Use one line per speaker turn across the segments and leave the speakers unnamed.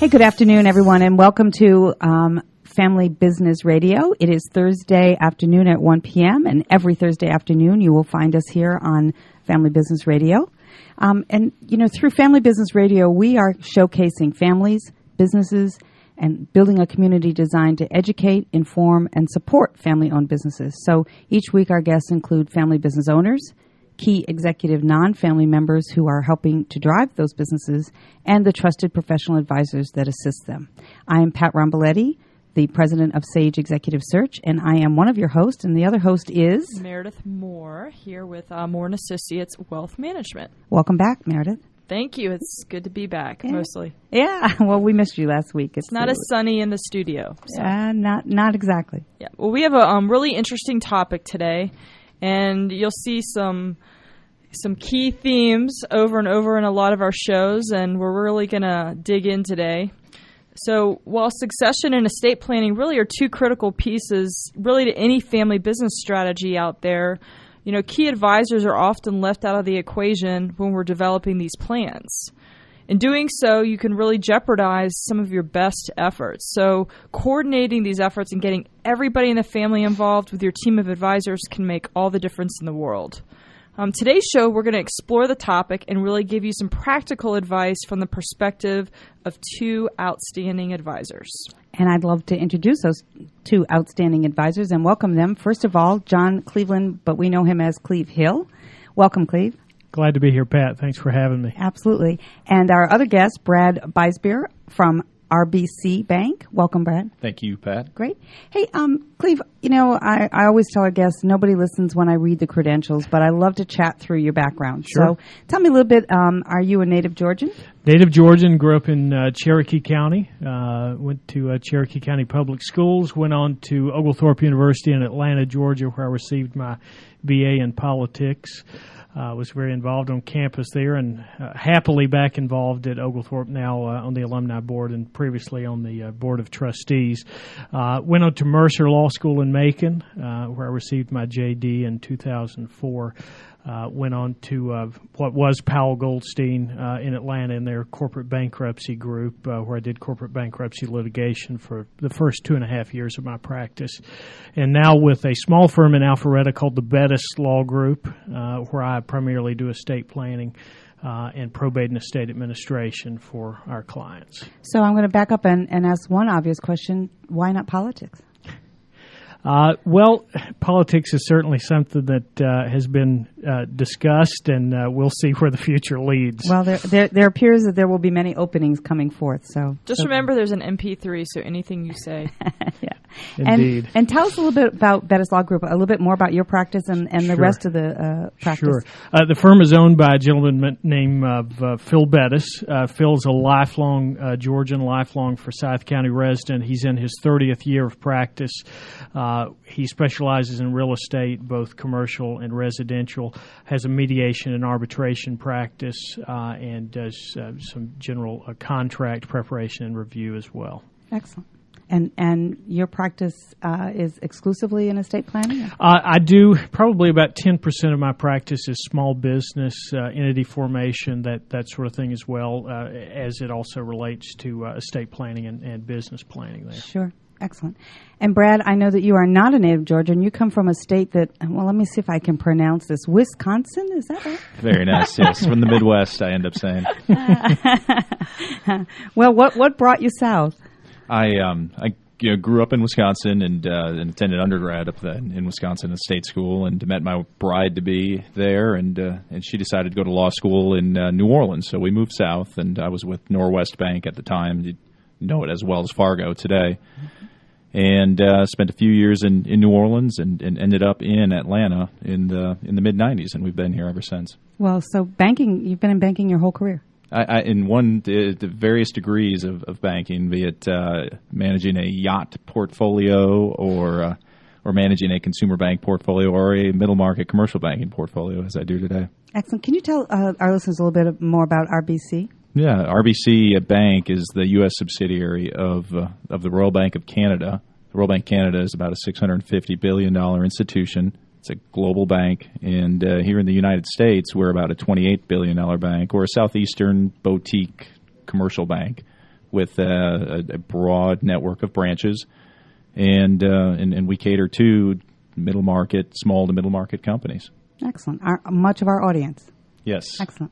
Hey, good afternoon, everyone, and welcome to Family Business Radio. It is Thursday afternoon at 1 p.m., and every Thursday afternoon you will find us here on Family Business Radio. And, you know, through Family Business Radio, we are showcasing families, businesses, and building a community designed to educate, inform, and support family-owned businesses. So each week our guests include family business owners, key executive non-family members who are helping to drive those businesses, and the trusted professional advisors that assist them. I am Pat Romboletti, the president of Sage Executive Search, and I am one of your hosts, and the other host is
Meredith Moore, here with Moore & Associates Wealth Management.
Welcome back, Meredith.
Thank you. It's good to be back, mostly.
Yeah, well, we missed you last week.
It's not as sunny in the studio. So.
Not exactly.
Yeah. Well, we have a really interesting topic today, and you'll see some key themes over and over in a lot of our shows, and we're really going to dig in today. So while succession and estate planning really are two critical pieces really to any family business strategy out there, you know, key advisors are often left out of the equation when we're developing these plans. In doing so, you can really jeopardize some of your best efforts. So coordinating these efforts and getting everybody in the family involved with your team of advisors can make all the difference in the world. Today's show, we're going to explore the topic and really give you some practical advice from the perspective of two outstanding advisors. And
I'd love to introduce those two outstanding advisors and welcome them. First of all, John Cleveland, but we know him as Cleve Hill. Welcome, Cleve.
Glad to be here, Pat. Thanks for having me.
Absolutely. And our other guest, Brad Beisbier from RBC Bank. Welcome, Brad.
Thank you, Pat.
Great. Hey, Cleve, you know, I always tell our guests, nobody listens when I read the credentials, but I love to chat through your background.
Sure.
So tell me a little bit, are you a native Georgian?
Native Georgian, grew up in Cherokee County, went to Cherokee County Public Schools, went on to Oglethorpe University in Atlanta, Georgia, where I received my BA in politics. Was very involved on campus there and happily back involved at Oglethorpe now on the alumni board and previously on the board of trustees. Went on to Mercer Law School in Macon where I received my JD in 2004. Went on to what was Powell Goldstein in Atlanta in their corporate bankruptcy group where I did corporate bankruptcy litigation for the first 2.5 years of my practice. And now with a small firm in Alpharetta called the Bettis Law Group where I primarily do estate planning and probate and estate administration for our clients.
So I'm going to back up and ask one obvious question. Why not politics?
Well, politics is certainly something that has been discussed, and we'll see where the future leads.
Well, there appears that there will be many openings coming forth. So
just remember, there's an MP3, so anything you say.
Yeah,
indeed.
And tell us a little bit about Bettis Law Group, a little bit more about your practice and the rest of the practice.
Sure. The firm is owned by a gentleman named Phil Bettis. Phil's a lifelong Georgian, lifelong Forsyth County resident. He's in his 30th year of practice. He specializes in real estate, both commercial and residential, has a mediation and arbitration practice, and does some general contract preparation and review as well.
Excellent. And your practice is exclusively in estate planning?
I do. Probably about 10% of my practice is small business, entity formation, that sort of thing as well, as it also relates to estate planning and business planning there.
Sure. Excellent. And Brad, I know that you are not a native Georgian. You come from a state that, well, let me see if I can pronounce this. Wisconsin, is that right?
Very nice, yes. From the Midwest, I end up saying.
Well, what brought you south?
I grew up in Wisconsin and attended undergrad up in Wisconsin at state school and met my bride-to-be there, and she decided to go to law school in New Orleans. So we moved south, and I was with Norwest Bank at the time. You know it as Wells Fargo today. And spent a few years in New Orleans and ended up in Atlanta in the mid-'90s, and we've been here ever since.
Well, so banking, you've been in banking your whole career.
The various degrees of banking, be it managing a yacht portfolio or managing a consumer bank portfolio or a middle market commercial banking portfolio, as I do today.
Excellent. Can you tell our listeners a little bit more about RBC?
Yeah, RBC Bank is the U.S. subsidiary of the Royal Bank of Canada. The Royal Bank of Canada is about a $650 billion institution. It's a global bank, and here in the United States, we're about a $28 billion bank, or a southeastern boutique commercial bank with a broad network of branches, and we cater to middle market, small to middle market companies.
Excellent. Much of our audience.
Yes.
Excellent.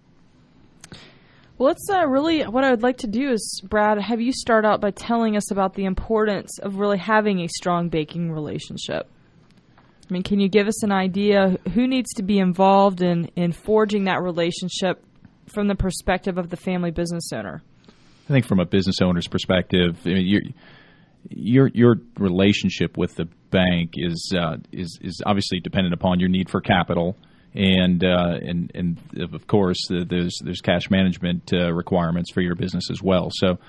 Well, let's really, what I would like to do is, Brad, have you start out by telling us about the importance of really having a strong banking relationship. I mean, can you give us an idea who needs to be involved in forging that relationship from the perspective of the family business owner?
I think from a business owner's perspective, I mean, your relationship with the bank is obviously dependent upon your need for capital. And of course, there's cash management requirements for your business as well. So,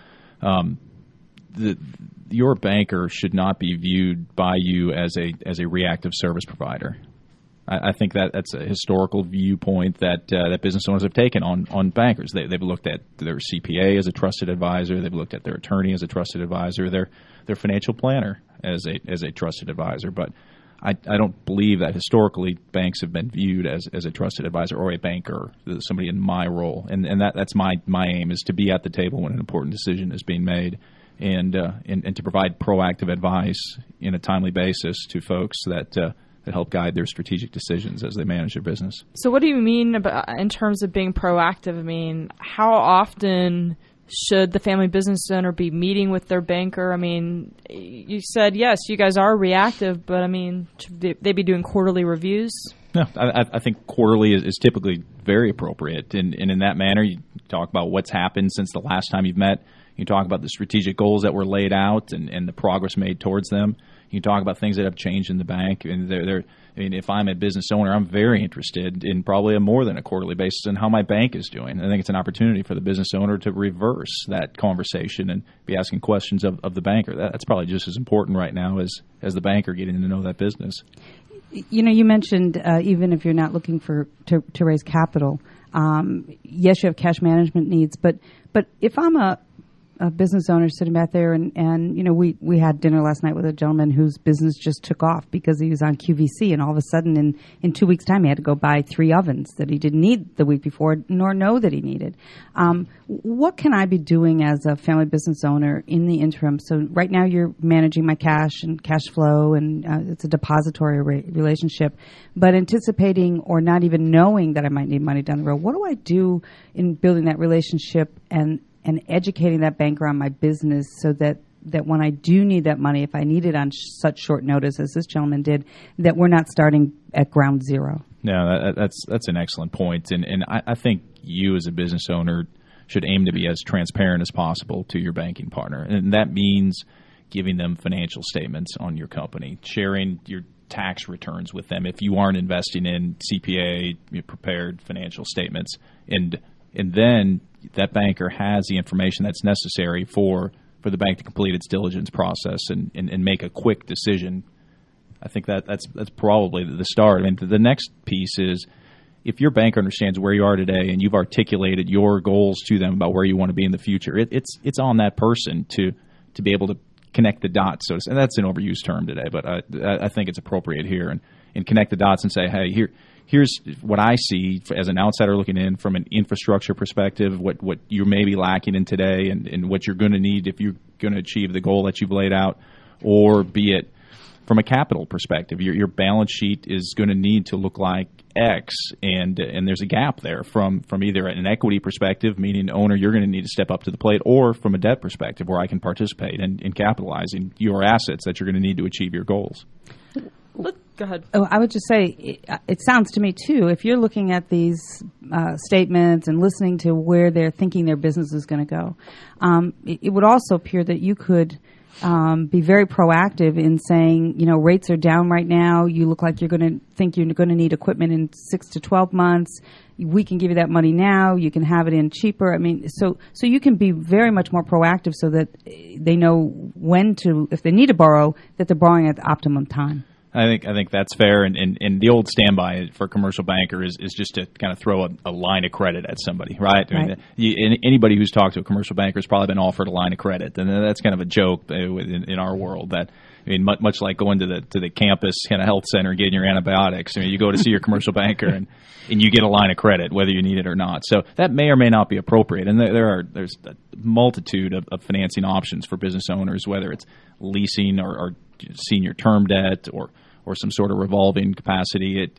your banker should not be viewed by you as a reactive service provider. I think that's a historical viewpoint that business owners have taken on bankers. They've looked at their CPA as a trusted advisor. They've looked at their attorney as a trusted advisor. Their financial planner as a trusted advisor. But I don't believe that historically banks have been viewed as a trusted advisor or a banker, somebody in my role. And that's my aim, is to be at the table when an important decision is being made, and to provide proactive advice in a timely basis to folks that help guide their strategic decisions as they manage their business.
So what do you mean in terms of being proactive? I mean, how often should the family business owner be meeting with their banker? I mean, you said, yes, you guys are reactive, but I mean, should they be doing quarterly reviews?
No, I think quarterly is typically very appropriate. And in that manner, you talk about what's happened since the last time you've met. You talk about the strategic goals that were laid out and the progress made towards them. You talk about things that have changed in the bank. And I mean, if I'm a business owner, I'm very interested in probably a more than a quarterly basis in how my bank is doing. I think it's an opportunity for the business owner to reverse that conversation and be asking questions of the banker. That's probably just as important right now as the banker getting to know that business.
You know, you mentioned even if you're not looking to raise capital, yes, you have cash management needs, but if I'm a business owner sitting back there and you know, we had dinner last night with a gentleman whose business just took off because he was on QVC, and all of a sudden in 2 weeks' time he had to go buy 3 ovens that he didn't need the week before nor know that he needed. What can I be doing as a family business owner in the interim? So right now you're managing my cash and cash flow, and it's a depository relationship, but anticipating or not even knowing that I might need money down the road, what do I do in building that relationship and educating that banker on my business so that when I do need that money, if I need it on such short notice as this gentleman did, that we're not starting at ground zero?
No, that's an excellent point. And I think you as a business owner should aim to be as transparent as possible to your banking partner. And that means giving them financial statements on your company, sharing your tax returns with them if you aren't investing in CPA prepared financial statements, and then that banker has the information that's necessary for the bank to complete its diligence process and make a quick decision. I think that's probably the start. I mean, the next piece is if your bank understands where you are today and you've articulated your goals to them about where you want to be in the future, it's on that person to be able to connect the dots. So and that's an overused term today, but I think it's appropriate here and connect the dots and say, hey, here's what I see as an outsider looking in from an infrastructure perspective, what you may be lacking in today and what you're going to need if you're going to achieve the goal that you've laid out, or be it from a capital perspective. Your balance sheet is going to need to look like X, and there's a gap there from either an equity perspective, meaning owner, you're going to need to step up to the plate, or from a debt perspective where I can participate in capitalizing your assets that you're going to need to achieve your goals.
Go ahead.
Oh, I would just say, it sounds to me, too, if you're looking at these statements and listening to where they're thinking their business is going to go, it would also appear that you could be very proactive in saying, you know, rates are down right now. You look like you're going to need equipment in 6 to 12 months. We can give you that money now. You can have it in cheaper. I mean, so you can be very much more proactive so that they know when to, if they need to borrow, that they're borrowing at the optimum time.
I think that's fair, and the old standby for a commercial banker is just to kind of throw a line of credit at somebody, right? I mean, anybody who's talked to a commercial banker has probably been offered a line of credit, and that's kind of a joke in our world. That I mean, much like going to the campus kind of health center and getting your antibiotics. I mean, you go to see your commercial banker and you get a line of credit whether you need it or not. So that may or may not be appropriate, and there's a multitude of financing options for business owners, whether it's leasing or senior term debt or some sort of revolving capacity.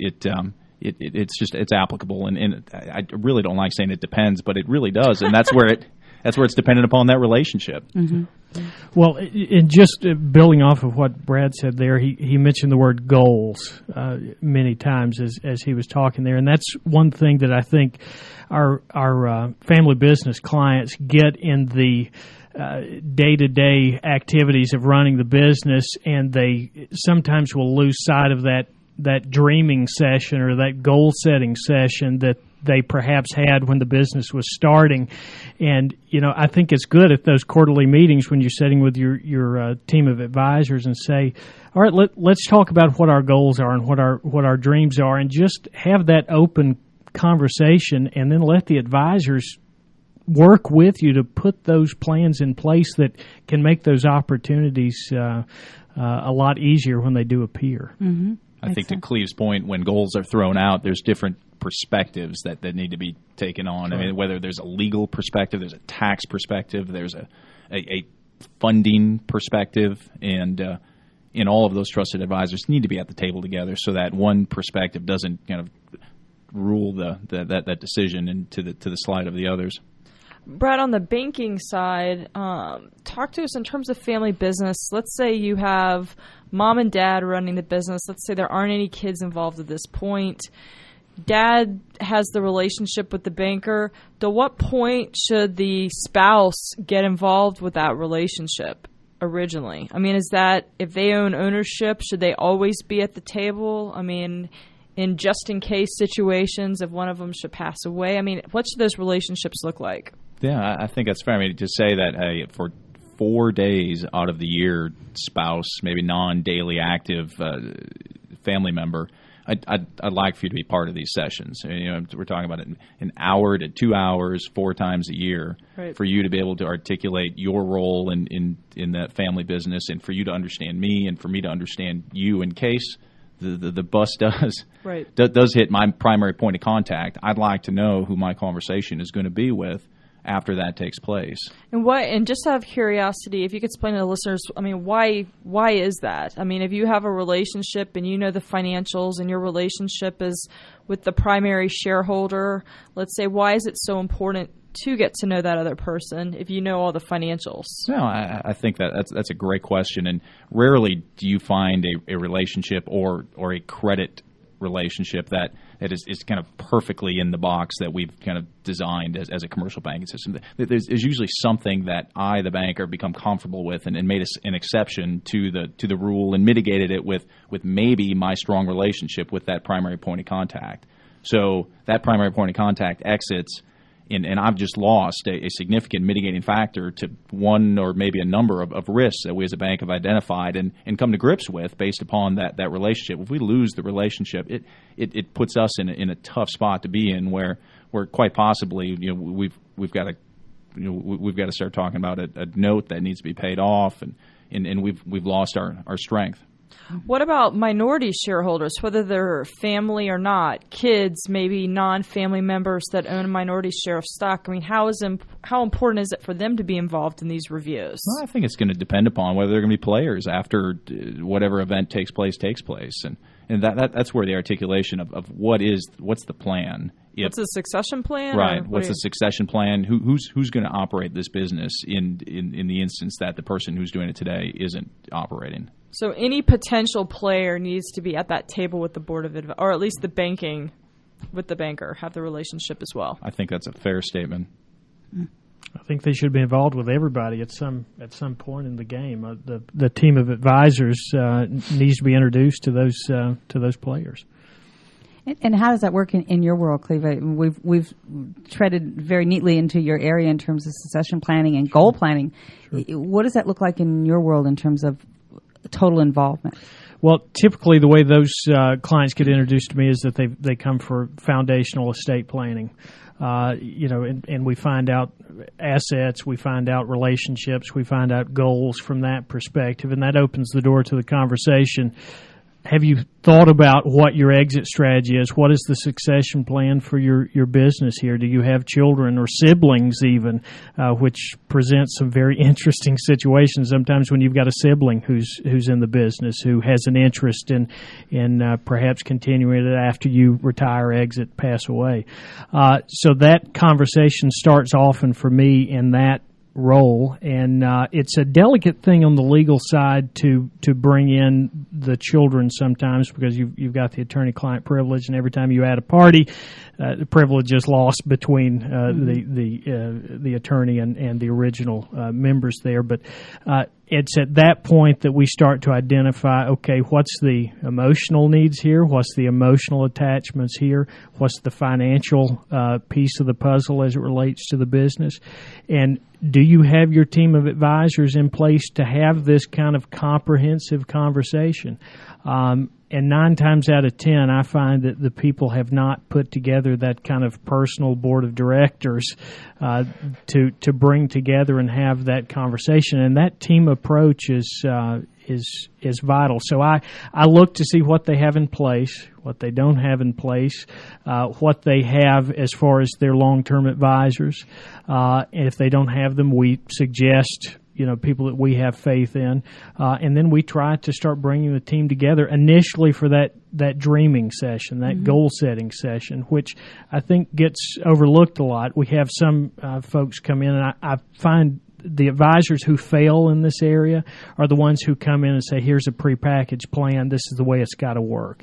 It's applicable, and I really don't like saying it depends, but it really does, and that's where it's dependent upon that relationship.
Mm-hmm.
Well, and just building off of what Brad said there, he mentioned the word goals many times as he was talking there, and that's one thing that I think our family business clients get in the day-to-day activities of running the business, and they sometimes will lose sight of that dreaming session or that goal-setting session that they perhaps had when the business was starting. And, I think it's good at those quarterly meetings when you're sitting with your team of advisors and say, all right, let's talk about what our goals are and what our dreams are, and just have that open conversation, and then let the advisors work with you to put those plans in place that can make those opportunities a lot easier when they do appear.
Mm-hmm.
I think to Cleve's point, when goals are thrown out, there's different perspectives that need to be taken on. Sure. I mean, whether there's a legal perspective, there's a tax perspective, there's a funding perspective, and in all of those trusted advisors need to be at the table together so that one perspective doesn't kind of rule that decision into the slide of the others.
Brad, on the banking side, talk to us in terms of family business. Let's say you have mom and dad running the business. Let's say there aren't any kids involved at this point. Dad has the relationship with the banker. To what point should the spouse get involved with that relationship originally? I mean, is that if they own ownership, should they always be at the table? I mean, in just-in-case situations, if one of them should pass away, I mean, what should those relationships look like?
Yeah, I think that's fair. I mean, to say that for 4 days out of the year, spouse, maybe non-daily active family member, I'd like for you to be part of these sessions. We're talking about an hour to 2 hours, 4 times a year, right, for you to be able to articulate your role in that family business, and for you to understand me, and for me to understand you in case the bus does hit my primary point of contact. I'd like to know who my conversation is going to be with after that takes place. And
just out of curiosity, if you could explain to the listeners, I mean, why is that? I mean, if you have a relationship and you know the financials and your relationship is with the primary shareholder, let's say, why is it so important to get to know that other person if you know all the financials?
No, I think that's a great question, and rarely do you find a relationship or a credit relationship that is kind of perfectly in the box that we've kind of designed as a commercial banking system. There's usually something that I, the banker, become comfortable with and made an exception to the rule and mitigated it with maybe my strong relationship with that primary point of contact. So that primary point of contact exits, and I've just lost a significant mitigating factor to one or maybe a number of risks that we as a bank have identified and come to grips with based upon that relationship. If we lose the relationship, it puts us in a tough spot to be in where quite possibly we've got to start talking about a note that needs to be paid off, and we've lost our strength.
What about minority shareholders, whether they're family or not, kids, maybe non-family members that own a minority share of stock? I mean, how important is it for them to be involved in these reviews?
Well, I think it's going to depend upon whether they're going to be players after whatever event takes place, and that's where the articulation of what's the plan.
What's the succession plan?
Right. What's the succession plan? Who's going to operate this business in the instance that the person who's doing it today isn't operating?
So any potential player needs to be at that table with the board of advisors, or at least the banking with the banker, have the relationship as well.
I think that's a fair statement.
I think they should be involved with everybody at some point in the game. The team of advisors needs to be introduced to those players.
And how does that work in your world, Cleve? We've treaded very neatly into your area in terms of succession planning and goal planning. Sure. What does that look like in your world in terms of total involvement?
Well, typically the way those clients get introduced to me is that they come for foundational estate planning. And we find out assets, we find out relationships, we find out goals from that perspective, and that opens the door to the conversation. Have you thought about what your exit strategy is? What is the succession plan for your business here? Do you have children or siblings even, which presents some very interesting situations sometimes when you've got a sibling who's in the business, who has an interest in perhaps continuing it after you retire, exit, pass away. So that conversation starts often for me in that role, and it's a delicate thing on the legal side to bring in the children sometimes, because you've got the attorney-client privilege, and every time you add a party, the privilege is lost between the attorney and the original members there. But it's at that point that we start to identify, okay, what's the emotional needs here? What's the emotional attachments here? What's the financial piece of the puzzle as it relates to the business? And do you have your team of advisors in place to have this kind of comprehensive conversation? And 9 times out of 10, I find that the people have not put together that kind of personal board of directors to bring together and have that conversation. And that team approach is vital. So I look to see what they have in place, what they don't have in place, what they have as far as their long-term advisors. And if they don't have them, we suggest people that we have faith in, and then we try to start bringing the team together initially for that dreaming session, that goal-setting session, which I think gets overlooked a lot. We have some folks come in, and I find the advisors who fail in this area are the ones who come in and say, here's a prepackaged plan, this is the way it's got to work.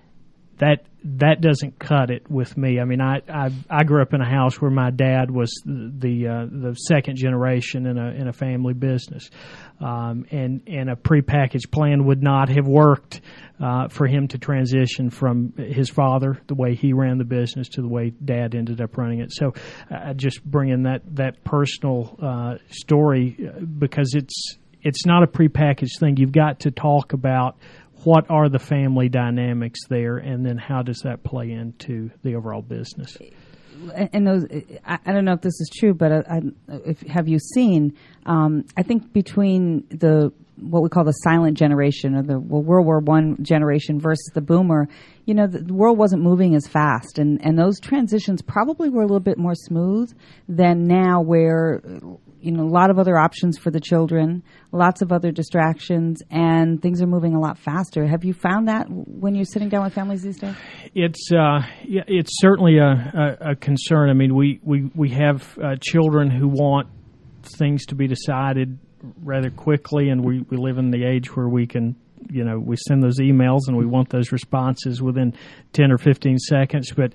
That doesn't cut it with me. I mean, I grew up in a house where my dad was the second generation in a family business, and a prepackaged plan would not have worked for him to transition from his father, the way he ran the business, to the way Dad ended up running it. So I just bring in that personal story, because it's not a prepackaged thing. You've got to talk about what are the family dynamics there, and then how does that play into the overall business?
And those, I don't know if this is true, but have you seen? I think between what we call the silent generation, or the World War I generation versus the boomer, the world wasn't moving as fast, and those transitions probably were a little bit more smooth than now, where a lot of other options for the children, lots of other distractions, and things are moving a lot faster. Have you found that when you're sitting down with families these days? It's
certainly a concern. I mean, we have children who want things to be decided rather quickly, and we live in the age where we can, we send those emails and we want those responses within 10 or 15 seconds. But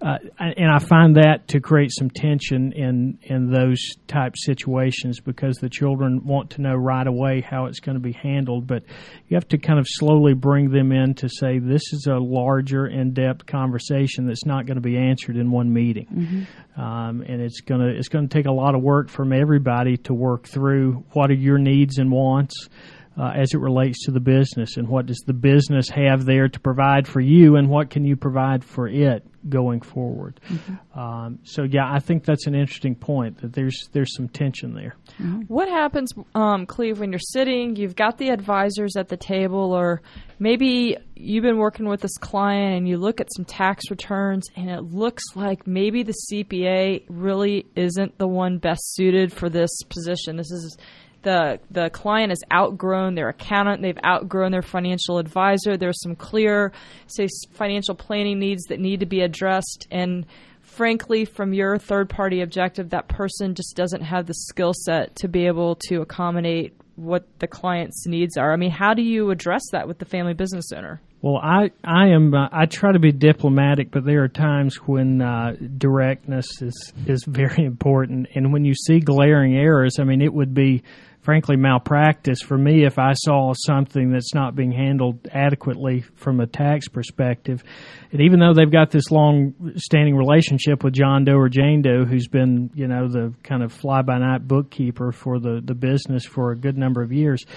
I find that to create some tension in those type situations, because the children want to know right away how it's going to be handled. But you have to kind of slowly bring them in to say, this is a larger, in-depth conversation that's not going to be answered in one meeting. And it's going to take a lot of work from everybody to work through what are your needs and wants as it relates to the business, and what does the business have there to provide for you, and what can you provide for it going forward. So I think that's an interesting point, that there's some tension there.
What happens, Cleve, when you're sitting, you've got the advisors at the table, or maybe you've been working with this client and you look at some tax returns and it looks like maybe the CPA really isn't the one best suited for this position. This is the client has outgrown their accountant, they've outgrown their financial advisor. There's some clear, financial planning needs that need to be addressed. And frankly, from your third-party objective, that person just doesn't have the skill set to be able to accommodate what the client's needs are. I mean, how do you address that with the family business owner?
Well, I try to be diplomatic, but there are times when directness is very important. And when you see glaring errors, I mean, it would be, frankly, malpractice for me if I saw something that's not being handled adequately from a tax perspective. And even though they've got this long-standing relationship with John Doe or Jane Doe, who's been, the kind of fly-by-night bookkeeper for the business for a good number of years,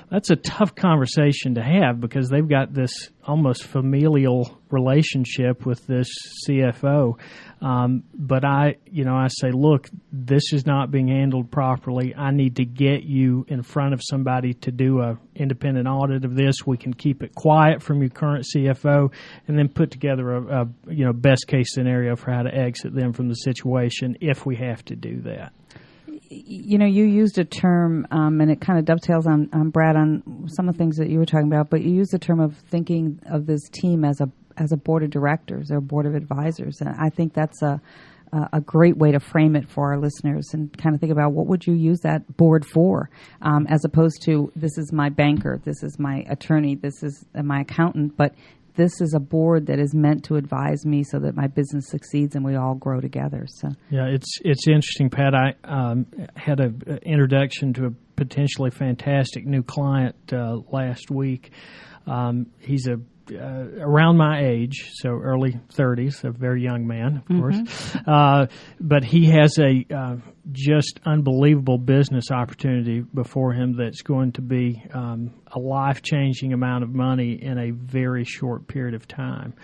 that's a tough conversation to have because they've got this almost familial relationship with this CFO. But I say, look, this is not being handled properly. I need to get you in front of somebody to do a independent audit of this. We can keep it quiet from your current CFO, and then put together a best case scenario for how to exit them from the situation if we have to do that.
You used a term, and it kind of dovetails on Brad on some of the things that you were talking about, but you used the term of thinking of this team as a board of directors or board of advisors. And I think that's a great way to frame it for our listeners and kind of think about what would you use that board for, as opposed to this is my banker, this is my attorney, this is my accountant, but this is a board that is meant to advise me so that my business succeeds and we all grow together. So
yeah, it's interesting, Pat. I had an introduction to a potentially fantastic new client last week. He's around my age, so early 30s, a very young man, of course. But he has a just unbelievable business opportunity before him that's going to be a life-changing amount of money in a very short period of time.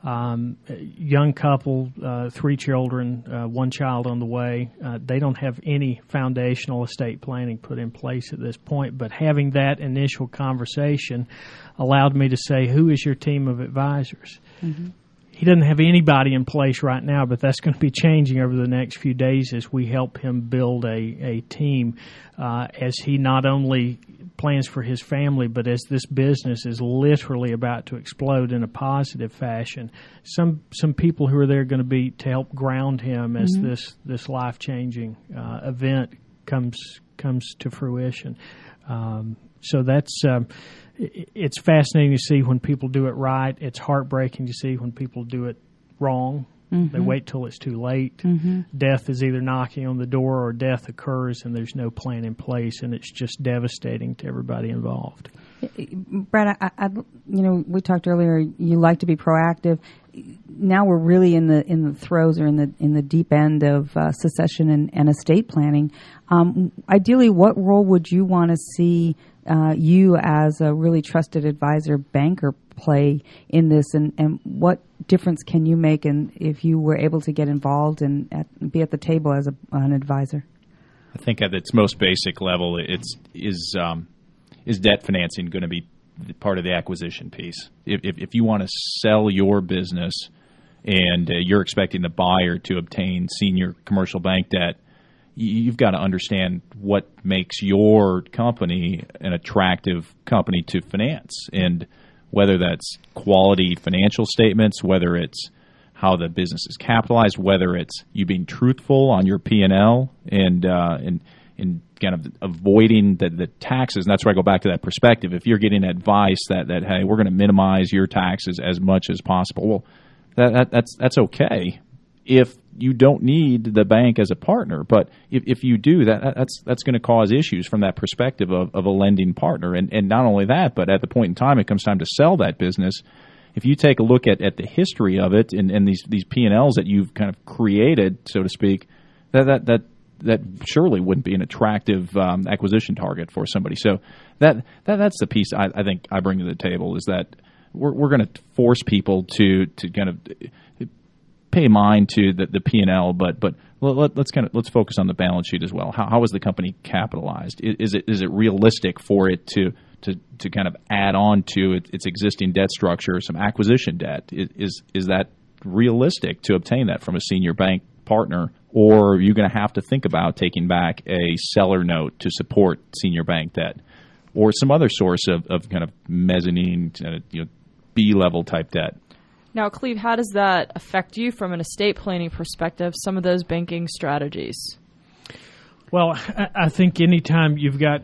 Young couple, 3 children, 1 child on the way. They don't have any foundational estate planning put in place at this point, but having that initial conversation allowed me to say, who is your team of advisors? Mm-hmm. He doesn't have anybody in place right now, but that's going to be changing over the next few days as we help him build a team as he not only plans for his family, but as this business is literally about to explode in a positive fashion. Some people who are there going to be to help ground him as this life-changing event comes to fruition. So that's it's fascinating to see when people do it right. It's heartbreaking to see when people do it wrong. Mm-hmm. They wait till it's too late. Mm-hmm. Death is either knocking on the door or death occurs and there's no plan in place, and it's just devastating to everybody involved.
Brad, we talked earlier. You like to be proactive. Now we're really in the throes or in the deep end of succession and estate planning. Ideally, what role would you want to see you as a really trusted advisor banker play in this, and what difference can you make if you were able to get involved and be at the table as an advisor?
I think at its most basic level, is debt financing going to be part of the acquisition piece? If you want to sell your business and you're expecting the buyer to obtain senior commercial bank debt, you've got to understand what makes your company an attractive company to finance, and whether that's quality financial statements, whether it's how the business is capitalized, whether it's you being truthful on your P&L and kind of avoiding the taxes. And that's where I go back to that perspective. If you're getting advice that hey, we're going to minimize your taxes as much as possible, well, that's okay if you don't need the bank as a partner. But if you do, that's going to cause issues from that perspective of a lending partner. And not only that, but at the point in time it comes time to sell that business, if you take a look at the history of it and these P&Ls that you've kind of created, so to speak, that surely wouldn't be an attractive acquisition target for somebody. So that's the piece I think I bring to the table, is that we're going to force people to kind of pay mind to the P&L, but let's focus on the balance sheet as well. How is the company capitalized? Is it realistic for it to kind of add on to its existing debt structure some acquisition debt? Is that realistic to obtain that from a senior bank partner, or are you going to have to think about taking back a seller note to support senior bank debt, or some other source of kind of mezzanine, B-level type debt?
Now, Cleve, how does that affect you from an estate planning perspective, some of those banking strategies?
Well, I think anytime you've got,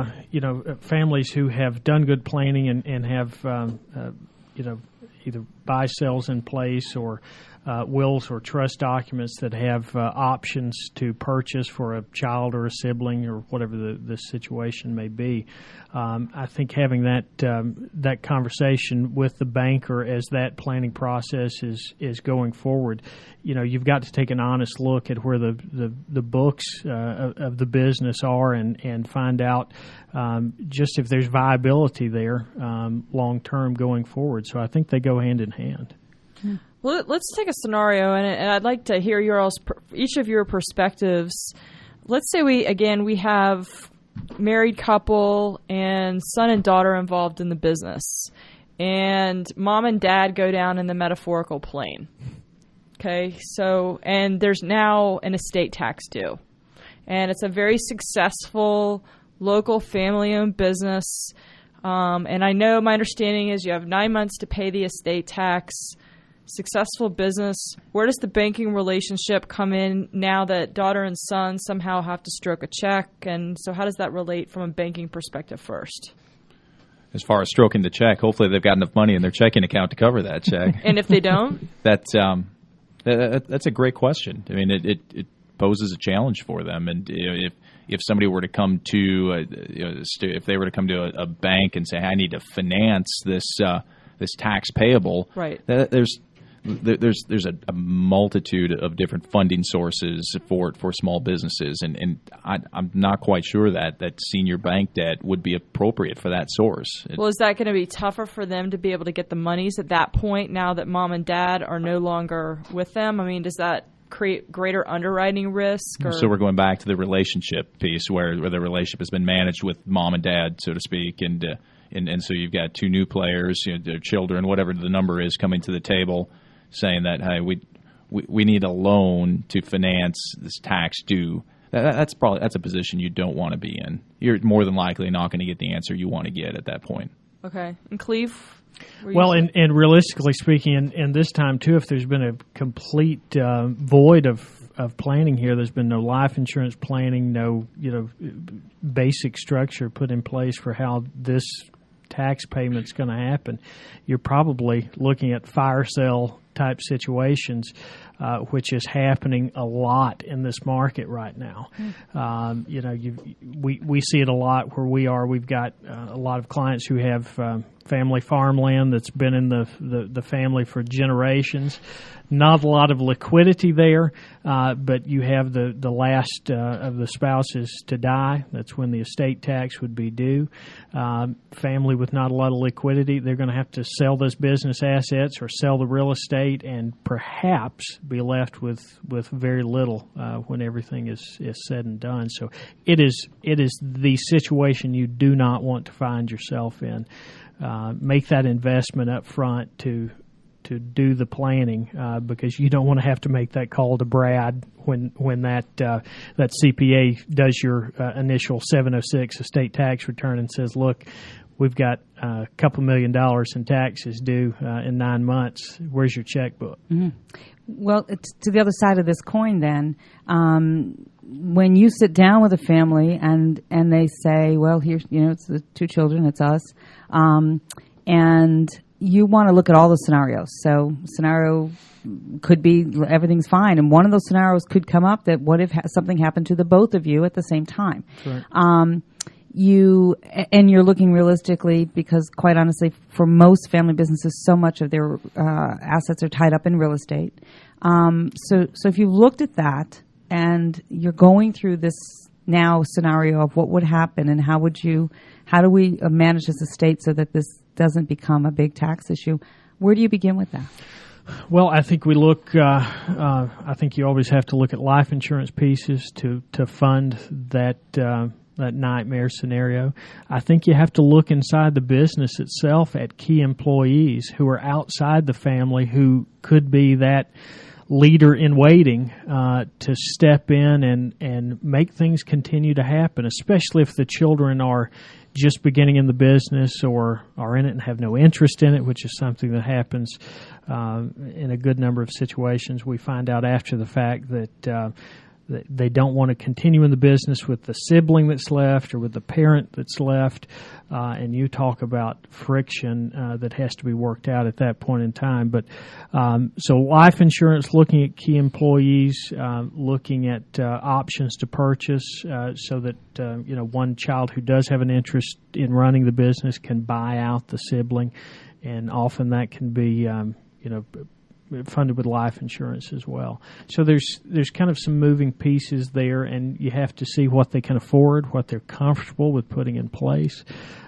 families who have done good planning and have, either buy-sells in place or wills or trust documents that have options to purchase for a child or a sibling or whatever the situation may be. I think having that conversation with the banker as that planning process is going forward, you've got to take an honest look at where the books of the business are and find out just if there's viability there long term going forward. So I think they go hand in hand.
Well, let's take a scenario, and I'd like to hear each of your perspectives. Let's say we have married couple and son and daughter involved in the business, and mom and dad go down in the metaphorical plane. Okay, and there's now an estate tax due, and it's a very successful local family-owned business. And I know my understanding is you have 9 months to pay the estate tax. Successful business. Where does the banking relationship come in now that daughter and son somehow have to stroke a check? And so how does that relate from a banking perspective first?
As far as stroking the check, hopefully they've got enough money in their checking account to cover that check.
And if they don't?
That's a great question. I mean, it poses a challenge for them. And if somebody were to come to if they were to come to a bank and say, I need to finance this tax payable,
right?
There's a multitude of different funding sources for small businesses, and I'm not quite sure that senior bank debt would be appropriate for that source.
Well, is that going to be tougher for them to be able to get the monies at that point now that mom and dad are no longer with them? I mean, does that create greater underwriting risk? Or?
So we're going back to the relationship piece where the relationship has been managed with mom and dad, so to speak, and so you've got two new players, their children, whatever the number is, coming to the table saying that, hey, we need a loan to finance this tax due. That's a position you don't want to be in. You're more than likely not going to get the answer you want to get at that point.
Okay. And Cleve?
Well, and realistically speaking, and this time too, if there's been a complete void of planning here, there's been no life insurance planning, no basic structure put in place for how this tax payment's going to happen, you're probably looking at fire sale type situations, which is happening a lot in this market right now. We see it a lot where we are. We've got a lot of clients who have family farmland that's been in the family for generations. Not a lot of liquidity there, but you have the last of the spouses to die. That's when the estate tax would be due. Family with not a lot of liquidity, they're going to have to sell those business assets or sell the real estate and perhaps be left with very little when everything is said and done. So it is the situation you do not want to find yourself in. Make that investment up front to do the planning because you don't want to have to make that call to Brad when that CPA does your initial 706 estate tax return and says, look, we've got a couple $1 million in taxes due in 9 months. Where's your checkbook? Mm-hmm.
Well, it's to the other side of this coin then. When you sit down with a family and they say, well, here's, it's the two children, it's us, and you want to look at all the scenarios. So scenario could be everything's fine, and one of those scenarios could come up that what if something happened to the both of you at the same time? Right. You're looking realistically because, quite honestly, for most family businesses, so much of their assets are tied up in real estate. So if you've looked at that and you're going through this now scenario of what would happen and how do we manage this estate so that this doesn't become a big tax issue, where do you begin with that?
Well, I think we look. I think you always have to look at life insurance pieces to fund that nightmare scenario. I think you have to look inside the business itself at key employees who are outside the family who could be that leader in waiting to step in and make things continue to happen, especially if the children are just beginning in the business or are in it and have no interest in it, which is something that happens in a good number of situations. We find out after the fact that They don't want to continue in the business with the sibling that's left or with the parent that's left. And you talk about friction that has to be worked out at that point in time. But so life insurance, looking at key employees, looking at options to purchase so that one child who does have an interest in running the business can buy out the sibling, and often that can be funded with life insurance as well. So there's kind of some moving pieces there, and you have to see what they can afford, what they're comfortable with putting in place.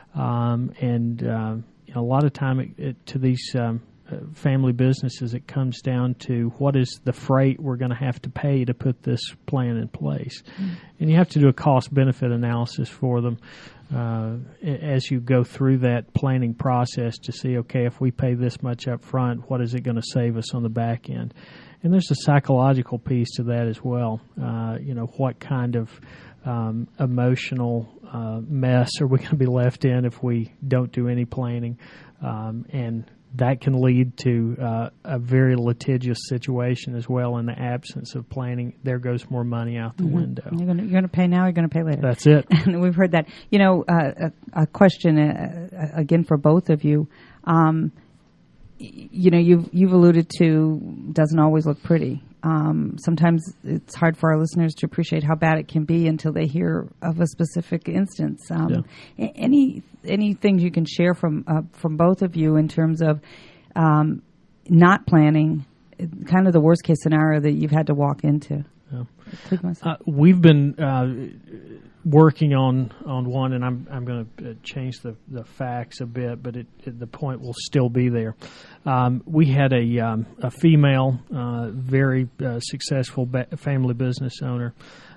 A lot of time to these family businesses, it comes down to what is the freight we're going to have to pay to put this plan in place. Mm-hmm. And you have to do a cost-benefit analysis for them as you go through that planning process to see, okay, if we pay this much up front, what is it going to save us on the back end? And there's a psychological piece to that as well. What kind of emotional mess are we going to be left in if we don't do any planning? And that can lead to a very litigious situation as well in the absence of planning. There goes more money out the window. You're
going to pay now, you're going to pay later.
That's it.
And we've heard that. A question, again, for both of you. You've alluded to doesn't always look pretty. Sometimes it's hard for our listeners to appreciate how bad it can be until they hear of a specific instance. Any things you can share from both of you in terms of not planning, kind of the worst case scenario that you've had to walk into? Yeah.
We've been working on one, and I'm going to change the facts a bit, but the point will still be there. We had a female, very successful family business owner.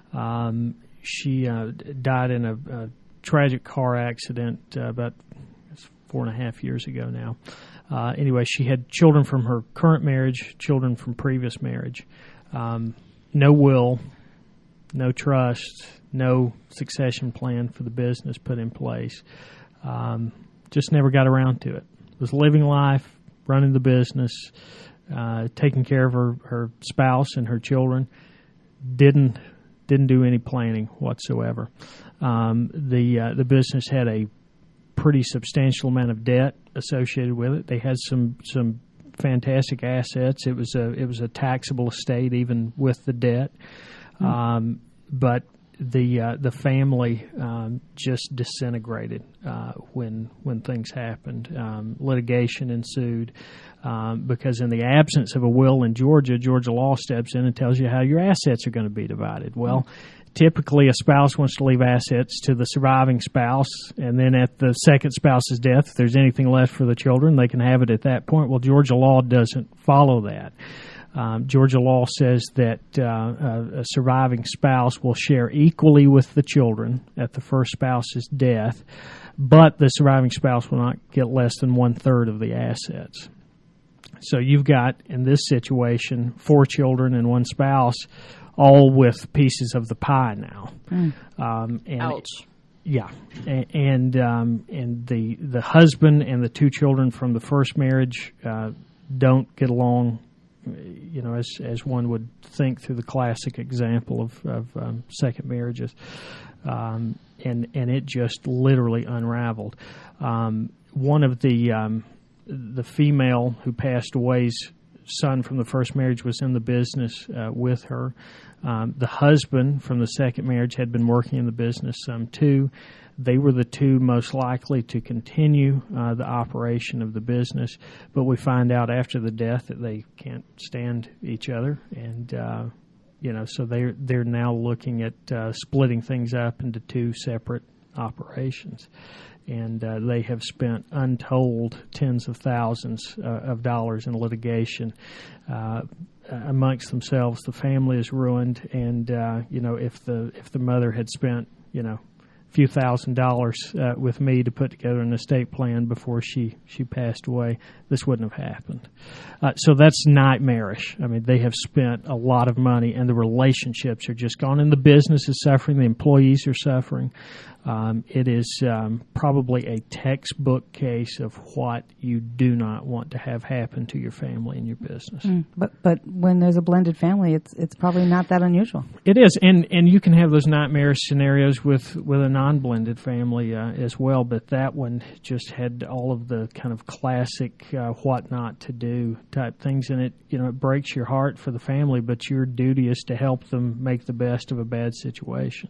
She died in a tragic car accident about 4.5 years ago now. Anyway, she had children from her current marriage, children from previous marriage. No will, no trust, no succession plan for the business put in place. Just never got around to it. Was living life, running the business, taking care of her spouse and her children. Didn't do any planning whatsoever. The business had a pretty substantial amount of debt associated with it. They had some fantastic assets. It was a taxable estate even with the debt. But the family just disintegrated when things happened. Litigation ensued because in the absence of a will in Georgia law steps in and tells you how your assets are going to be divided. Well, typically a spouse wants to leave assets to the surviving spouse, and then at the second spouse's death, if there's anything left for the children, they can have it at that point. Well, Georgia law doesn't follow that. Georgia law says that a surviving spouse will share equally with the children at the first spouse's death, but the surviving spouse will not get less than 1/3 of the assets. So you've got, in this situation, 4 children and 1 spouse, all with pieces of the pie now.
Ouch.
Yeah, and the husband and the 2 children from the first marriage don't get along, as one would think through the classic example of second marriages, and it just literally unraveled. One of the female who passed away's son from the first marriage was in the business with her. The husband from the second marriage had been working in the business some too. They were the 2 most likely to continue the operation of the business, but we find out after the death that they can't stand each other, and so they're now looking at splitting things up into 2 separate operations. And they have spent untold tens of thousands of dollars in litigation amongst themselves. The family is ruined, and if the mother had spent a few $1,000s with me to put together an estate plan before she passed away, this wouldn't have happened. So that's nightmarish. I mean, they have spent a lot of money, and the relationships are just gone, and the business is suffering. The employees are suffering. It is probably a textbook case of what you do not want to have happen to your family and your business.
But when there's a blended family, it's probably not that unusual.
It is, and you can have those nightmare scenarios with a non-blended family as well. But that one just had all of the kind of classic what not to do type things, and it breaks your heart for the family. But your duty is to help them make the best of a bad situation.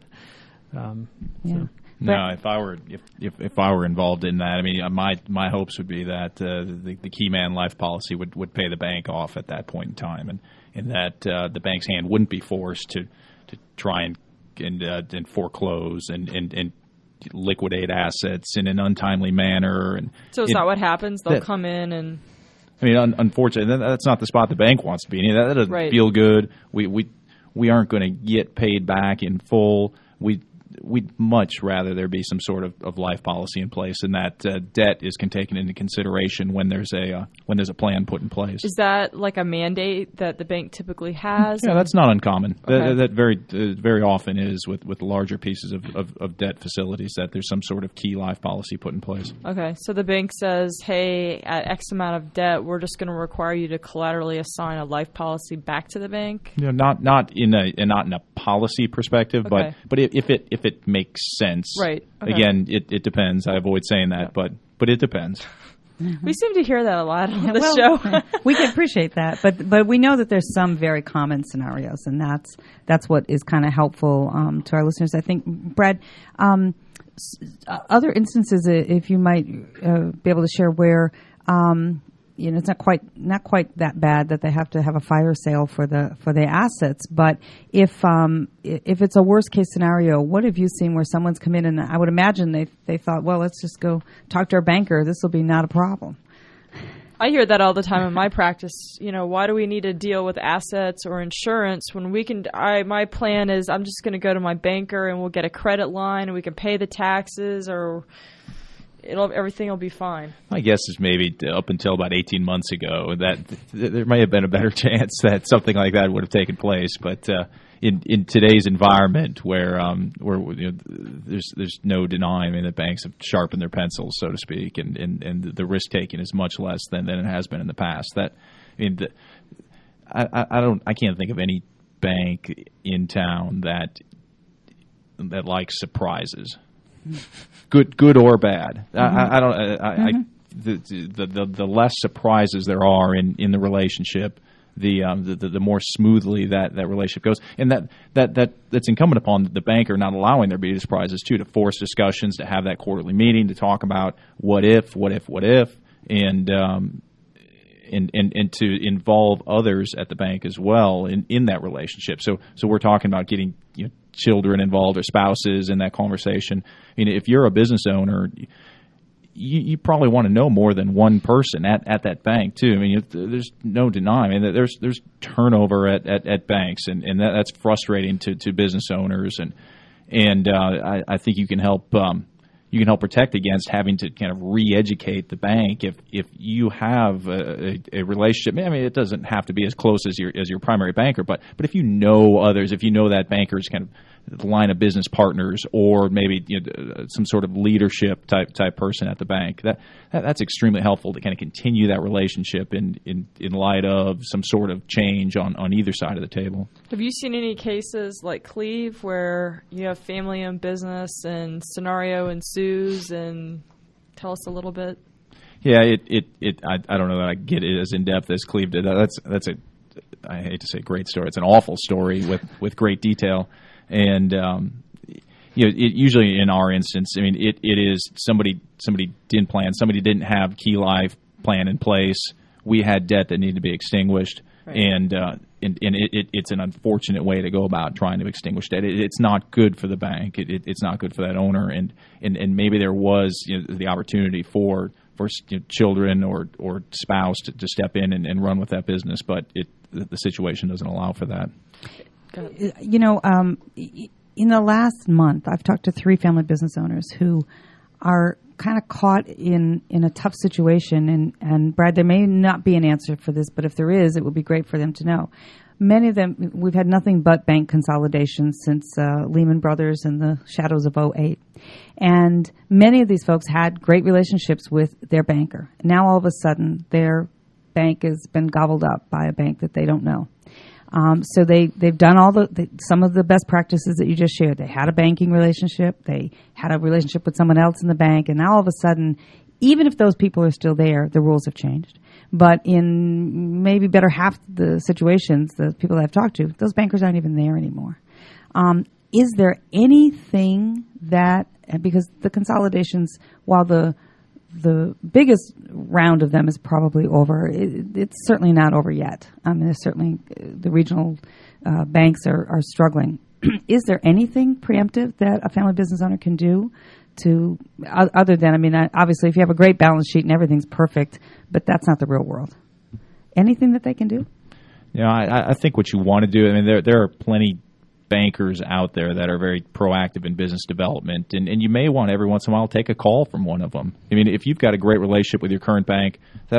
No, if I were involved in that, I mean, my hopes would be that the key man life policy would pay the bank off at that point in time, and that the bank's hand wouldn't be forced to try and foreclose and liquidate assets in an untimely manner. And
so is that what happens? They'll come in and.
I mean, unfortunately, that's not the spot the bank wants to be in. That doesn't feel good. We aren't going to get paid back in full. We'd much rather there be some sort of life policy in place, and that debt is taken into consideration when there's a plan put in place.
Is that like a mandate that the bank typically has?
Yeah, that's not uncommon.
Okay.
That very often is with larger pieces of debt facilities that there's some sort of key life policy put in place.
Okay, so the bank says, hey, at X amount of debt, we're just going to require you to collaterally assign a life policy back to the bank?
Not in a policy perspective,
okay.
but if it makes sense.
Right. Okay.
Again, it depends. I avoid saying that, but it depends.
We seem to hear that a lot on the show.
We can appreciate that, but we know that there's some very common scenarios, and that's what is kind of helpful to our listeners. I think, Brad, other instances, if you might be able to share where it's not quite that bad that they have to have a fire sale for the assets, but if it's a worst case scenario, what have you seen where someone's come in and I would imagine they thought, well, let's just go talk to our banker. This will be not a problem.
I hear that all the time in my practice. Why do we need to deal with assets or insurance when we can? My plan is I'm just going to go to my banker and we'll get a credit line and we can pay the taxes or. Everything will be fine. My
guess is maybe up until about 18 months ago that there may have been a better chance that something like that would have taken place. But in today's environment, where there's no denying, I mean, the banks have sharpened their pencils, so to speak, and the risk taking is much less than it has been in the past. I can't think of any bank in town that likes surprises. Good or bad. Mm-hmm. The less surprises there are in the relationship, the more smoothly that relationship goes, and that's incumbent upon the banker not allowing there be surprises too, to force discussions, to have that quarterly meeting to talk about what if, and to involve others at the bank as well in that relationship. So we're talking about getting children involved or spouses in that conversation. I mean, if you're a business owner, you probably want to know more than one person at that bank too. I mean, there's no denying. I mean, there's turnover at banks, and that's frustrating to business owners. And I think you can help protect against having to kind of re-educate the bank if you have a relationship. I mean, it doesn't have to be as close as your primary banker, but if you know others, if you know that banker's kind of line of business partners, or maybe some sort of leadership type person at the bank, that's extremely helpful to kind of continue that relationship in light of some sort of change on either side of the table.
Have you seen any cases like Cleve where you have family-owned business and scenario ensues? And tell us a little bit. Yeah,
I don't know that I get it as in depth as Cleve did. That's I hate to say great story. It's an awful story with great detail. And usually in our instance, I mean, it is somebody didn't plan, somebody didn't have key life plan in place. We had debt that needed to be extinguished, right. and it's an unfortunate way to go about trying to extinguish debt. It's not good for the bank. It's not good for that owner, and maybe there was the opportunity for children or spouse to step in and run with that business, but the situation doesn't allow for that.
In the last month, I've talked to 3 family business owners who are kind of caught in a tough situation. And Brad, there may not be an answer for this, but if there is, it would be great for them to know. many of them, we've had nothing but bank consolidation since Lehman Brothers in the shadows of '08. And many of these folks had great relationships with their banker. Now all of a sudden, their bank has been gobbled up by a bank that they don't know. So they've done some of the best practices that you just shared. They had a banking relationship. They had a relationship with someone else in the bank. And now all of a sudden, even if those people are still there, the rules have changed. But in maybe better half the situations, the people that I've talked to, those bankers aren't even there anymore. Is there anything that, because the consolidations, while the biggest round of them is probably over, it's certainly not over yet. I mean, there's certainly the regional banks are struggling. Is there anything preemptive that a family business owner can do to, other than, I mean, obviously if you have a great balance sheet and everything's perfect, but that's not the real world. Anything that they can do?
You know, I think what you want to do, I mean, there are plenty bankers out there that are very proactive in business development, and you may want every once in a while take a call from one of them. I mean, if you've got a great relationship with your current bank,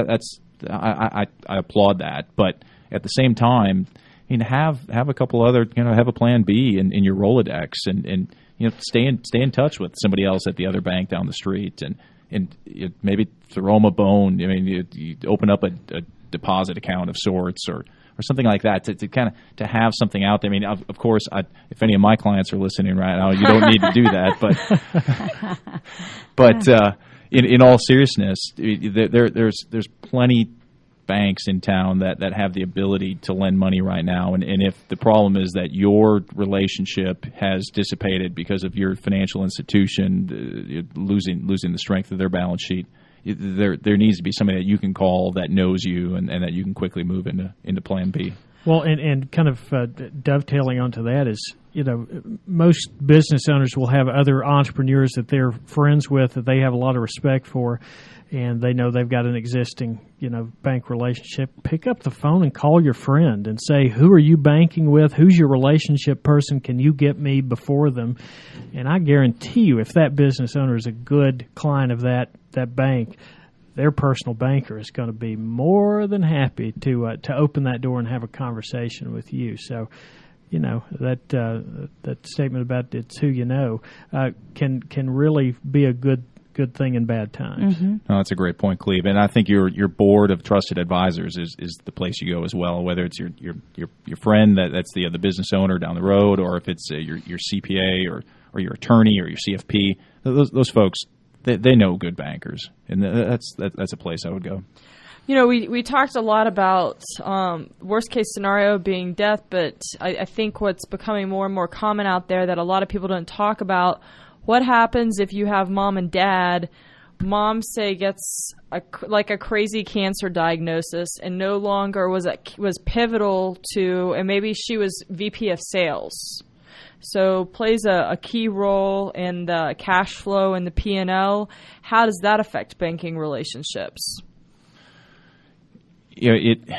I applaud that. But at the same time, you know, have a couple other, you know, have a plan B in your Rolodex, and you know, stay in touch with somebody else at the other bank down the street, and maybe throw them a bone. I mean, you open up a deposit account of sorts, or something like that, to kind of to have something out there. I mean, of course, if any of my clients are listening right now, you don't need to do that. But in all seriousness, there's plenty banks in town that have the ability to lend money right now. And if the problem is that your relationship has dissipated because of your financial institution losing the strength of their balance sheet, there needs to be somebody that you can call that knows you and that you can quickly move into plan B.
Well, and kind of dovetailing onto that is, you know, most business owners will have other entrepreneurs that they're friends with that they have a lot of respect for, and they know they've got an existing, you know, bank relationship. Pick up the phone and call your friend and say, who are you banking with? Who's your relationship person? Can you get me before them? And I guarantee you, if that business owner is a good client of that bank, their personal banker is going to be more than happy to open that door and have a conversation with you. So, you know, that statement about it's who you know can really be a good thing in bad times.
Mm-hmm.
Oh, that's a great point, Cleve. And I think your board of trusted advisors is the place you go as well. Whether it's your friend that's the business owner down the road, or if it's your CPA or your attorney or your CFP, those folks. They know good bankers, and that's a place I would go.
You know, we talked a lot about worst case scenario being death, but I think what's becoming more and more common out there that a lot of people don't talk about, what happens if you have mom and dad, mom, say, gets a crazy cancer diagnosis and no longer was pivotal to, and maybe she was VP of sales. So plays a key role in the cash flow and the P&L. How does that affect banking relationships?
You know,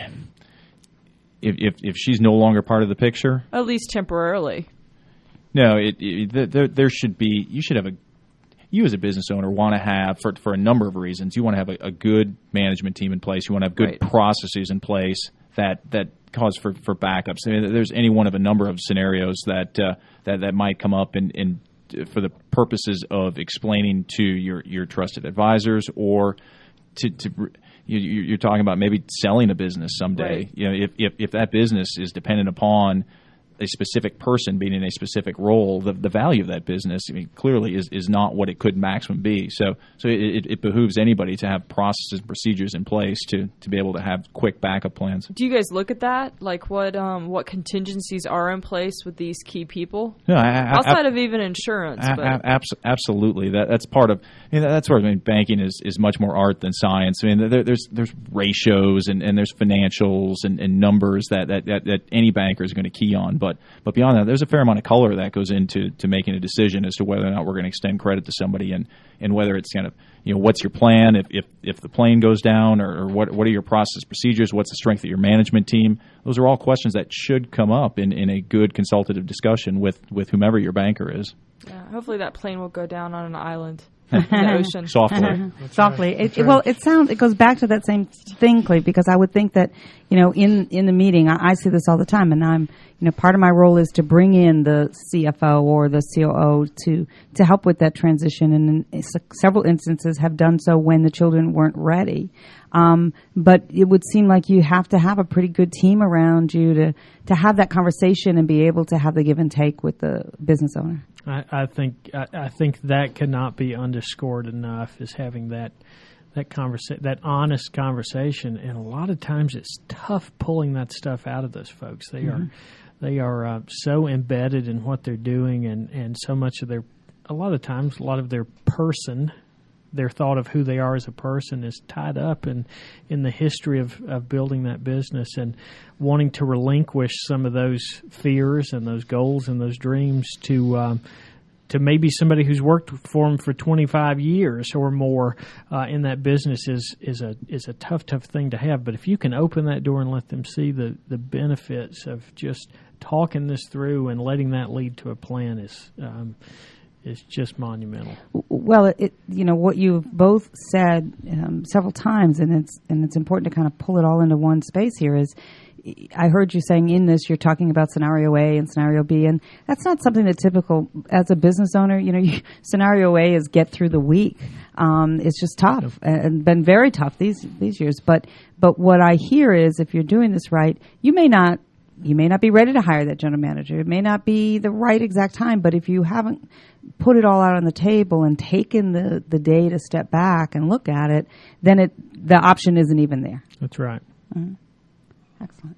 if she's no longer part of the picture,
at least temporarily.
No, there should be. You as a business owner want to have, for a number of reasons, you want to have a good management team in place. You want to have good processes in place that cause for backups. I mean, there's any one of a number of scenarios that might come up in for the purposes of explaining to your trusted advisors, or you're talking about maybe selling a business someday.
Right.
You know, if that business is dependent upon a specific person being in a specific role, the value of that business, I mean, clearly is not what it could maximum be. So it behooves anybody to have processes and procedures in place to be able to have quick backup plans. Do
you guys look at that? Like what contingencies are in place with these key people?
No,
outside of even insurance.
Absolutely. That's part of. I mean, that's where banking is much more art than science. I mean, there's ratios and there's financials and numbers that any banker is going to key on. But beyond that, there's a fair amount of color that goes into making a decision as to whether or not we're going to extend credit to somebody, and whether it's kind of, you know, what's your plan if the plane goes down, or what are your process procedures, what's the strength of your management team. Those are all questions that should come up in a good consultative discussion with whomever your banker is.
Yeah, hopefully that plane will go down on an island. in the ocean.
Softly.
It goes back to that same thing, Cleve, because I would think that, in the meeting, I see this all the time, and I'm, part of my role is to bring in the CFO or the COO to help with that transition, and in several instances have done so when the children weren't ready. But it would seem like you have to have a pretty good team around you to have that conversation and be able to have the give and take with the business owner.
I think that cannot be underscored enough, is having that honest conversation, and a lot of times it's tough pulling that stuff out of those folks. They are so embedded in what they're doing, and so much of a lot of their person, their thought of who they are as a person, is tied up in the history of building that business, and wanting to relinquish some of those fears and those goals and those dreams to maybe somebody who's worked for them for 25 years or more in that business is a tough thing to have. But if you can open that door and let them see the benefits of just talking this through and letting that lead to a plan is just monumental.
Well, what you've both said several times, and it's important to kind of pull it all into one space here, is I heard you saying in this you're talking about scenario A and scenario B, and that's not something that typical as a business owner. Scenario A is get through the week. It's just tough and been very tough these years. But what I hear is, if you're doing this right, you may not be ready to hire that general manager. It may not be the right exact time, but if you haven't put it all out on the table and taken the day to step back and look at it, then the option isn't even there.
That's right.
Mm-hmm. Excellent.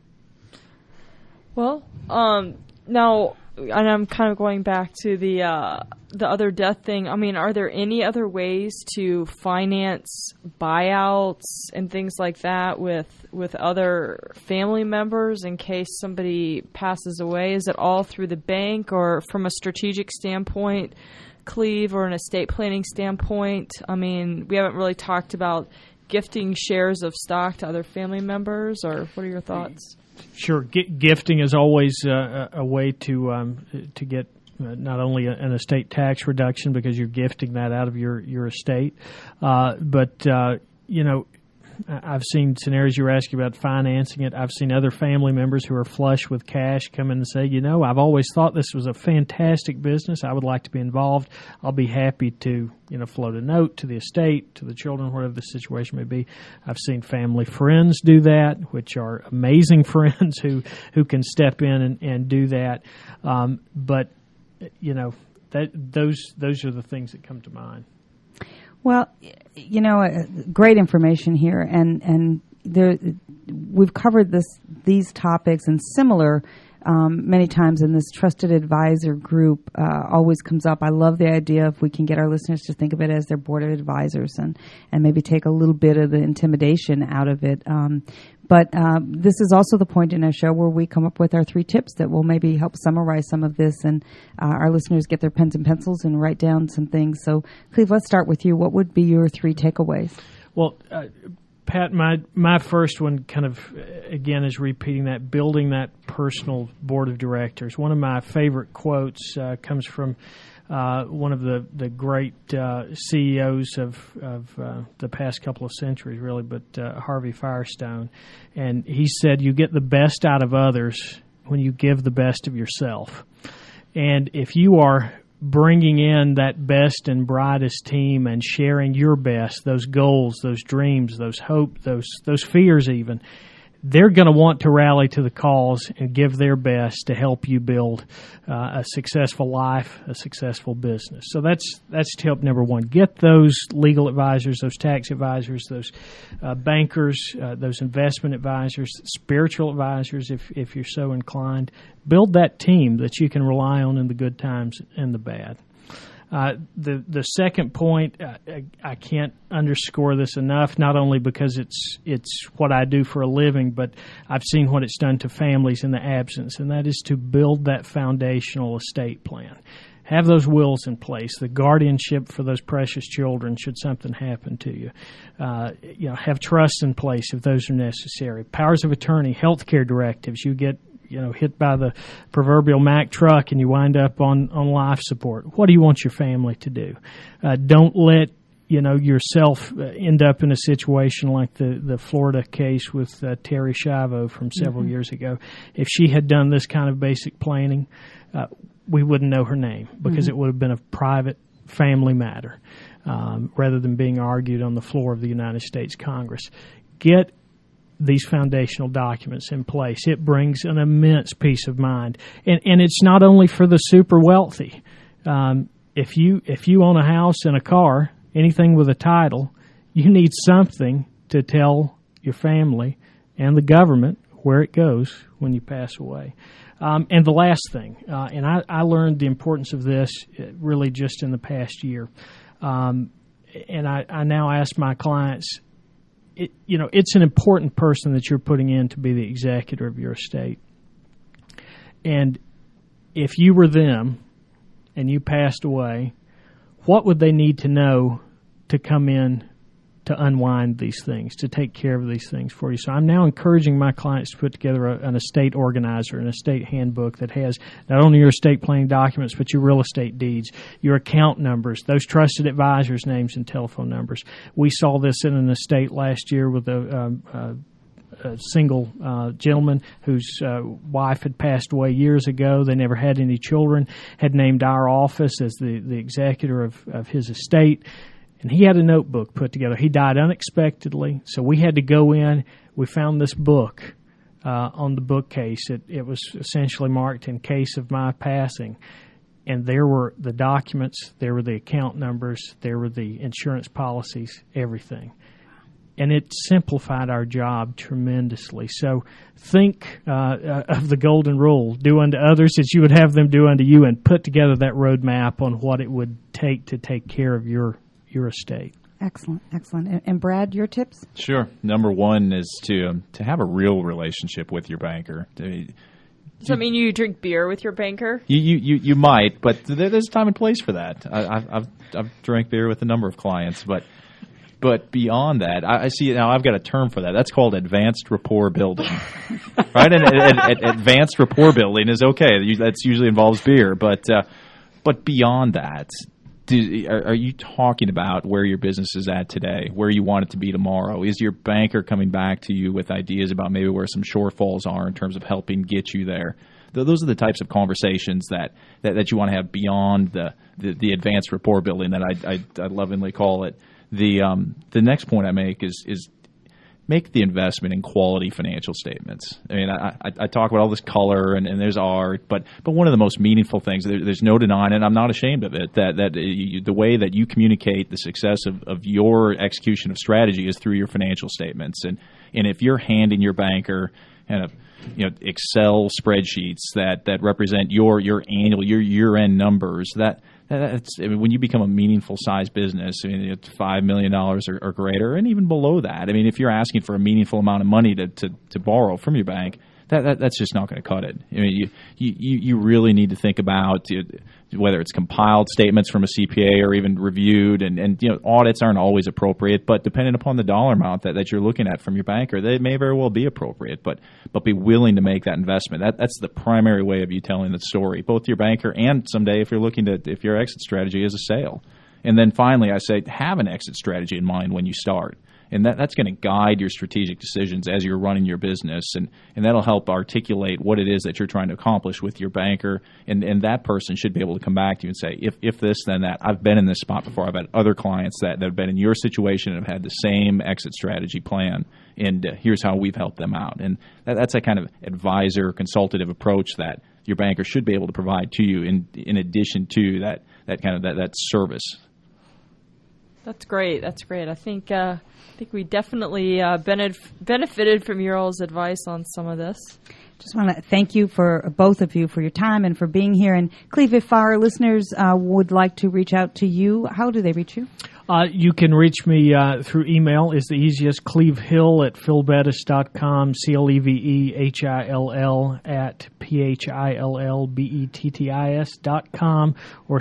Well, now, and I'm kind of going back to the other death thing. I mean, are there any other ways to finance buyouts and things like that with other family members in case somebody passes away? Is it all through the bank, or from a strategic standpoint, Cleve, or an estate planning standpoint? I mean, we haven't really talked about gifting shares of stock to other family members, or what are your thoughts?
Sure, gifting is always a way to get not only an estate tax reduction, because you're gifting that out of your estate, but I've seen scenarios you were asking about financing it. I've seen other family members who are flush with cash come in and say, I've always thought this was a fantastic business. I would like to be involved. I'll be happy to, float a note to the estate, to the children, whatever the situation may be. I've seen family friends do that, which are amazing friends who can step in and do that. But those are the things that come to mind.
Well, great information here, and we've covered these topics and similar many times, and this trusted advisor group always comes up. I love the idea if we can get our listeners to think of it as their board of advisors and maybe take a little bit of the intimidation out of it. But this is also the point in our show where we come up with our 3 tips that will maybe help summarize some of this, and our listeners get their pens and pencils and write down some things. So, Cleve, let's start with you. What would be your 3 takeaways?
Well, Pat, my first one kind of, again, is repeating that, building that personal board of directors. One of my favorite quotes comes from one of the great CEOs of the past couple of centuries, really, but Harvey Firestone. And he said, you get the best out of others when you give the best of yourself. And if you are bringing in that best and brightest team and sharing your best, those goals, those dreams, those hopes, those fears even, they're going to want to rally to the cause and give their best to help you build a successful life, a successful business. So that's tip number 1. Get those legal advisors, those tax advisors, those bankers, those investment advisors, spiritual advisors, if you're so inclined. Build that team that you can rely on in the good times and the bad. The second point, I can't underscore this enough, not only because it's what I do for a living, but I've seen what it's done to families in the absence, and that is to build that foundational estate plan. Have those wills in place, the guardianship for those precious children should something happen to you. Have trusts in place if those are necessary. Powers of attorney, health care directives. You get hit by the proverbial Mack truck and you wind up on life support. What do you want your family to do? Don't let yourself end up in a situation like the Florida case with Terry Schiavo from several years ago. If she had done this kind of basic planning, we wouldn't know her name because it would have been a private family matter rather than being argued on the floor of the United States Congress. Get these foundational documents in place. It brings an immense peace of mind. And it's not only for the super wealthy. If you own a house and a car, anything with a title, you need something to tell your family and the government where it goes when you pass away. And the last thing, and I learned the importance of this really just in the past year, and I now ask my clients, it's an important person that you're putting in to be the executor of your estate. And if you were them and you passed away, what would they need to know to come in to unwind these things, to take care of these things for you? So I'm now encouraging my clients to put together an estate organizer, an estate handbook that has not only your estate planning documents, but your real estate deeds, your account numbers, those trusted advisors' names and telephone numbers. We saw this in an estate last year with a single gentleman whose wife had passed away years ago. They never had any children, had named our office as the executor of his estate. And he had a notebook put together. He died unexpectedly, so we had to go in. We found this book on the bookcase. It was essentially marked in case of my passing. And there were the documents, there were the account numbers, there were the insurance policies, everything. And it simplified our job tremendously. So think of the golden rule. Do unto others as you would have them do unto you, and put together that roadmap on what it would take to take care of your estate.
Excellent. And Brad, your tips?
Sure. Number one is to have a real relationship with your banker.
Does that mean you drink beer with your banker?
You might, but there's a time and place for that. I've drank beer with a number of clients, but beyond that, I see now. I've got a term for that. That's called advanced rapport building, right? And advanced rapport building is okay. That usually involves beer, but beyond that. Are you talking about where your business is at today, where you want it to be tomorrow? Is your banker coming back to you with ideas about maybe where some shortfalls are in terms of helping get you there? Those are the types of conversations that you want to have beyond the advanced rapport building that I lovingly call it. The next point I make is make the investment in quality financial statements. I mean, I talk about all this color and there's art, but one of the most meaningful things, there's no denying, and I'm not ashamed of it, that the way that you communicate the success of your execution of strategy is through your financial statements. And if you're handing your banker Excel spreadsheets that represent your annual, your year-end numbers, when you become a meaningful size business, it's $5 million or greater, and even below that. I mean, if you're asking for a meaningful amount of money to borrow from your bank, that's just not going to cut it. I mean, you really need to think about whether it's compiled statements from a CPA or even reviewed, and audits aren't always appropriate, but depending upon the dollar amount that you're looking at from your banker, they may very well be appropriate. But be willing to make that investment. That's the primary way of you telling the story, both to your banker and someday if your exit strategy is a sale. And then finally, I say have an exit strategy in mind when you start. And that's going to guide your strategic decisions as you're running your business, and that'll help articulate what it is that you're trying to accomplish with your banker, and that person should be able to come back to you and say, if this, then that. I've been in this spot before. I've had other clients that have been in your situation and have had the same exit strategy plan, and here's how we've helped them out. And that's a kind of advisor, consultative approach that your banker should be able to provide to you in addition to that service.
That's great. I think we definitely benefited from your all's advice on some of this.
Just want to thank you for both of you for your time and for being here. And Cleve, if our listeners would like to reach out to you, how do they reach you?
You can reach me through email is the easiest, clevehill at philbettis.com, CLEVEHILL at PHILLBETTIS.com, or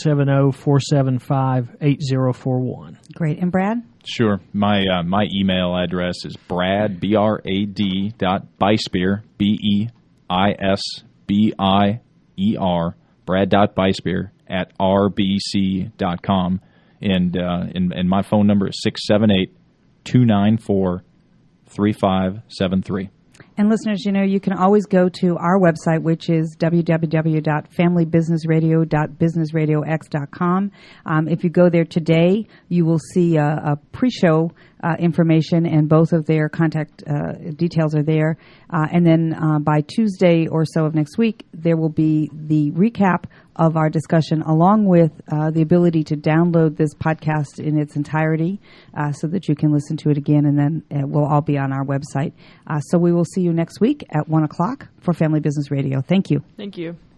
770-475-8041.
Great. And Brad?
Sure. My email address is brad, BRAD, .Beispear, ISBIER, Brad.Beisbier at rbc.com. And my phone number is 678-294-3573.
And listeners, you can always go to our website, which is www.familybusinessradio.businessradiox.com. If you go there today, you will see a pre-show information, and both of their contact details are there. And then by Tuesday or so of next week, there will be the recap of our discussion, along with the ability to download this podcast in its entirety so that you can listen to it again, and then it will all be on our website. So we will see you next week at 1 o'clock for Family Business Radio. Thank you.
Thank you.